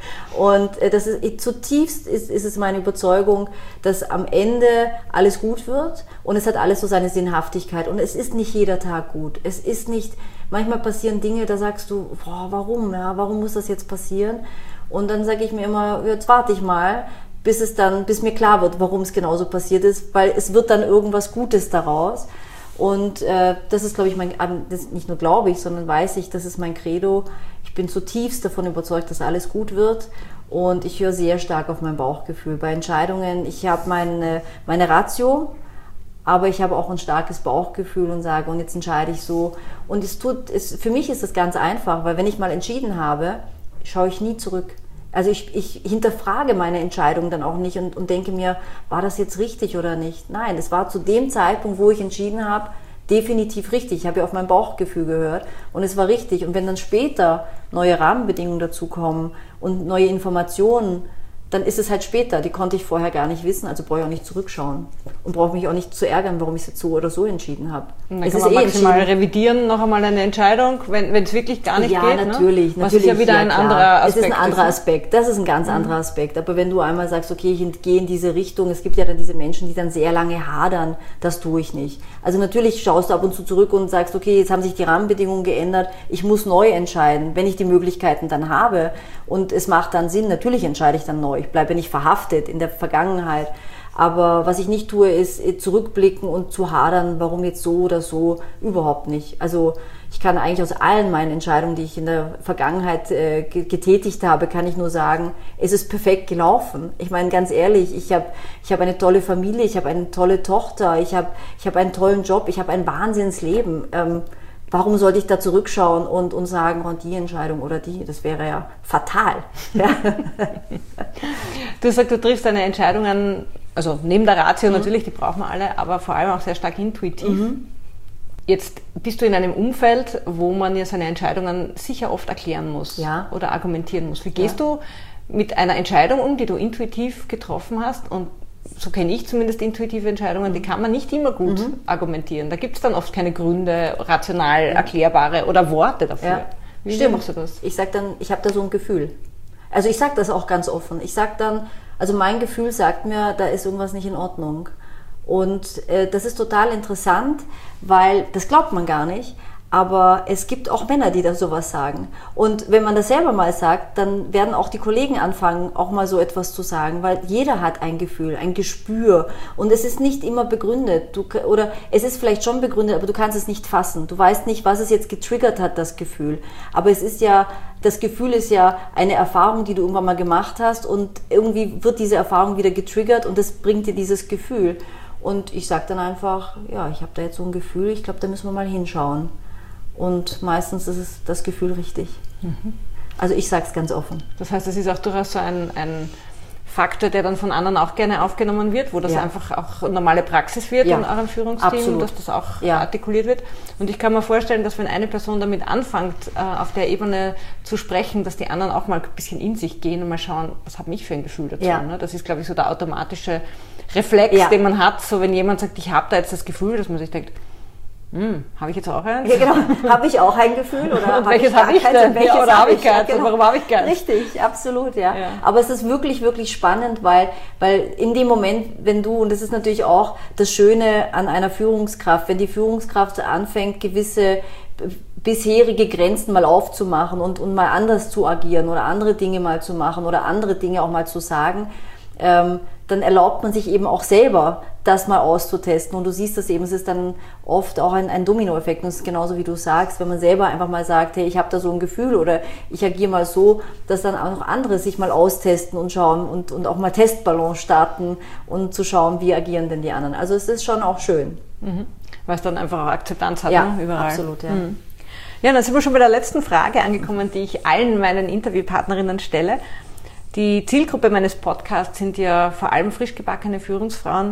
Und das ist zutiefst ist es meine Überzeugung, dass am Ende alles gut wird und es hat alles so seine Sinnhaftigkeit. Und es ist nicht jeder Tag gut. Es ist nicht, manchmal passieren Dinge, da sagst du, boah, warum? Ja, warum muss das jetzt passieren? Und dann sage ich mir immer, jetzt warte ich mal, bis mir klar wird, warum es genauso passiert ist, weil es wird dann irgendwas Gutes daraus. Und das ist, glaube ich, das nicht nur glaube ich, sondern weiß ich, das ist mein Credo. Ich bin zutiefst davon überzeugt, dass alles gut wird und ich höre sehr stark auf mein Bauchgefühl. Bei Entscheidungen, ich habe meine Ratio, aber ich habe auch ein starkes Bauchgefühl und sage, und jetzt entscheide ich so. Und für mich ist das ganz einfach, weil wenn ich mal entschieden habe, schaue ich nie zurück. Also ich hinterfrage meine Entscheidung dann auch nicht und denke mir, war das jetzt richtig oder nicht? Nein, es war zu dem Zeitpunkt, wo ich entschieden habe, definitiv richtig. Ich habe ja auf mein Bauchgefühl gehört und es war richtig. Und wenn dann später neue Rahmenbedingungen dazukommen und neue Informationen, dann ist es halt später. Die konnte ich vorher gar nicht wissen, also brauche ich auch nicht zurückschauen. Und brauche mich auch nicht zu ärgern, warum ich es jetzt so oder so entschieden habe. Dann kann man maximal revidieren, noch einmal eine Entscheidung, wenn es wirklich gar nicht geht. Ja, natürlich. Was ist ja wieder ein anderer Aspekt. Es ist ein anderer Aspekt. Das ist ein ganz anderer Aspekt. Aber wenn du einmal sagst, okay, ich gehe in diese Richtung, es gibt ja dann diese Menschen, die dann sehr lange hadern, das tue ich nicht. Also natürlich schaust du ab und zu zurück und sagst, okay, jetzt haben sich die Rahmenbedingungen geändert, ich muss neu entscheiden, wenn ich die Möglichkeiten dann habe. Und es macht dann Sinn, natürlich entscheide ich dann neu. Ich bleibe nicht verhaftet in der Vergangenheit. Aber was ich nicht tue, ist zurückblicken und zu hadern, warum jetzt so oder so, überhaupt nicht. Also ich kann eigentlich aus allen meinen Entscheidungen, die ich in der Vergangenheit getätigt habe, kann ich nur sagen, es ist perfekt gelaufen. Ich meine, ganz ehrlich, ich hab eine tolle Familie, ich habe eine tolle Tochter, ich hab einen tollen Job, ich habe ein Wahnsinnsleben. Warum sollte ich da zurückschauen und sagen, oh, die Entscheidung oder die? Das wäre ja fatal. Ja. Du sagst, du triffst deine Entscheidungen, also neben der Ratio natürlich, die brauchen wir alle, aber vor allem auch sehr stark intuitiv. Jetzt bist du in einem Umfeld, wo man ja seine Entscheidungen sicher oft erklären muss oder argumentieren muss. Wie gehst du mit einer Entscheidung um, die du intuitiv getroffen hast? Und so kenne ich zumindest intuitive Entscheidungen, die kann man nicht immer gut argumentieren. Da gibt es dann oft keine Gründe, rational erklärbare oder Worte dafür. Ja. Wie machst du das? Ich sage dann, ich habe da so ein Gefühl. Also ich sage das auch ganz offen. Ich sage dann, also mein Gefühl sagt mir, da ist irgendwas nicht in Ordnung. Und das ist total interessant, weil das glaubt man gar nicht. Aber es gibt auch Männer, die da sowas sagen. Und wenn man das selber mal sagt, dann werden auch die Kollegen anfangen, auch mal so etwas zu sagen, weil jeder hat ein Gefühl, ein Gespür. Und es ist nicht immer begründet. Oder es ist vielleicht schon begründet, aber du kannst es nicht fassen. Du weißt nicht, was es jetzt getriggert hat, das Gefühl. Aber das Gefühl ist ja eine Erfahrung, die du irgendwann mal gemacht hast, und irgendwie wird diese Erfahrung wieder getriggert und das bringt dir dieses Gefühl. Und ich sage dann einfach, ja, ich habe da jetzt so ein Gefühl, ich glaube, da müssen wir mal hinschauen. Und meistens ist es das Gefühl richtig. Also ich sage es ganz offen. Das heißt, es ist auch durchaus so ein Faktor, der dann von anderen auch gerne aufgenommen wird, wo das einfach auch normale Praxis wird in eurem Führungsteam, absolut. dass das auch artikuliert wird. Und ich kann mir vorstellen, dass wenn eine Person damit anfängt, auf der Ebene zu sprechen, dass die anderen auch mal ein bisschen in sich gehen und mal schauen, was habe ich für ein Gefühl dazu. Ja. Ne? Das ist, glaube ich, so der automatische Reflex, den man hat, so wenn jemand sagt, ich habe da jetzt das Gefühl, dass man sich denkt, habe ich jetzt auch eins? Ja, genau. Habe ich auch ein Gefühl? Oder welches habe ich denn? Oder habe ich keins? Genau. Warum habe ich keins? Richtig, absolut, ja. Aber es ist wirklich, wirklich spannend, weil in dem Moment, wenn du, und das ist natürlich auch das Schöne an einer Führungskraft, wenn die Führungskraft anfängt, gewisse bisherige Grenzen mal aufzumachen und mal anders zu agieren oder andere Dinge mal zu machen oder andere Dinge auch mal zu sagen, dann erlaubt man sich eben auch selber, das mal auszutesten. Und du siehst das eben, es ist dann oft auch ein Dominoeffekt. Und es ist genauso, wie du sagst, wenn man selber einfach mal sagt, hey, ich habe da so ein Gefühl oder ich agiere mal so, dass dann auch noch andere sich mal austesten und schauen und auch mal Testballons starten und zu schauen, wie agieren denn die anderen. Also es ist schon auch schön. Weil es dann einfach auch Akzeptanz hat, ja, ne? Überall. Absolut, ja. Ja, dann sind wir schon bei der letzten Frage angekommen, die ich allen meinen Interviewpartnerinnen stelle. Die Zielgruppe meines Podcasts sind ja vor allem frisch gebackene Führungsfrauen.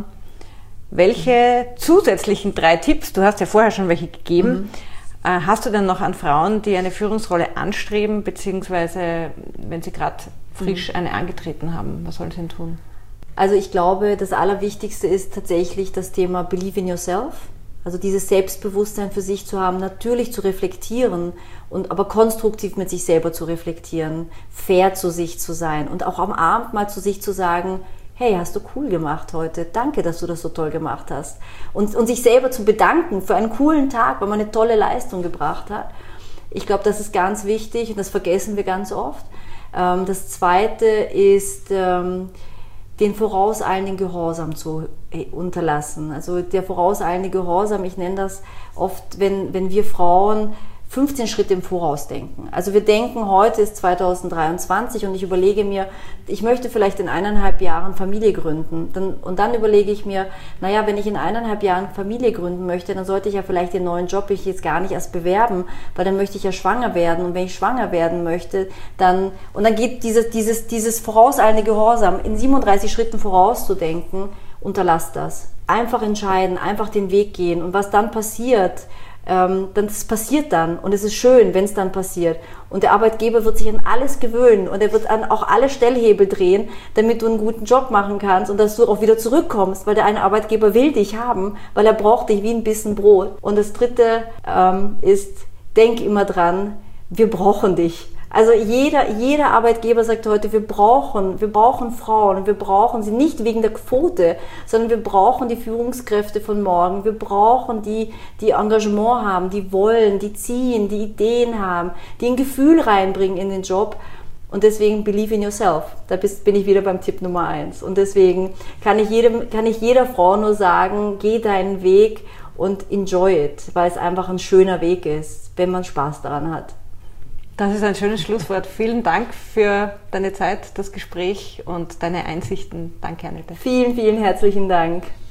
Welche zusätzlichen 3 Tipps, du hast ja vorher schon welche gegeben, hast du denn noch an Frauen, die eine Führungsrolle anstreben, beziehungsweise wenn sie gerade frisch eine angetreten haben, was sollen sie denn tun? Also ich glaube, das Allerwichtigste ist tatsächlich das Thema Believe in yourself. Also dieses Selbstbewusstsein für sich zu haben, natürlich zu reflektieren aber konstruktiv mit sich selber zu reflektieren, fair zu sich zu sein und auch am Abend mal zu sich zu sagen, hey, hast du cool gemacht heute, danke, dass du das so toll gemacht hast. Und sich selber zu bedanken für einen coolen Tag, weil man eine tolle Leistung gebracht hat. Ich glaube, das ist ganz wichtig und das vergessen wir ganz oft. Das Zweite ist, den vorauseilenden Gehorsam zu unterlassen. Also der vorauseilende Gehorsam, ich nenne das oft, wenn wir Frauen 15 Schritte im Voraus denken. Also wir denken, heute ist 2023 und ich überlege mir, ich möchte vielleicht in 1,5 Jahren Familie gründen. Und dann überlege ich mir, naja, wenn ich in 1,5 Jahren Familie gründen möchte, dann sollte ich ja vielleicht den neuen Job ich jetzt gar nicht erst bewerben, weil dann möchte ich ja schwanger werden. Und wenn ich schwanger werden möchte, dann geht dieses vorauseilende Gehorsam, in 37 Schritten vorauszudenken, unterlass das. Einfach entscheiden, einfach den Weg gehen. Und was dann passiert, das passiert dann und es ist schön, wenn es dann passiert. Und der Arbeitgeber wird sich an alles gewöhnen und er wird auch alle Stellhebel drehen, damit du einen guten Job machen kannst und dass du auch wieder zurückkommst, weil der eine Arbeitgeber will dich haben, weil er braucht dich wie ein Bissen Brot. Und das Dritte ist, denk immer dran, wir brauchen dich. Also jeder Arbeitgeber sagt heute, wir brauchen Frauen, wir brauchen sie nicht wegen der Quote, sondern wir brauchen die Führungskräfte von morgen, wir brauchen die Engagement haben, die wollen, die ziehen, die Ideen haben, die ein Gefühl reinbringen in den Job. Und deswegen believe in yourself. Da bin ich wieder beim Tipp Nummer 1. Und deswegen kann ich jeder Frau nur sagen, geh deinen Weg und enjoy it, weil es einfach ein schöner Weg ist, wenn man Spaß daran hat. Das ist ein schönes Schlusswort. Vielen Dank für deine Zeit, das Gespräch und deine Einsichten. Danke, Annette. Vielen, vielen herzlichen Dank.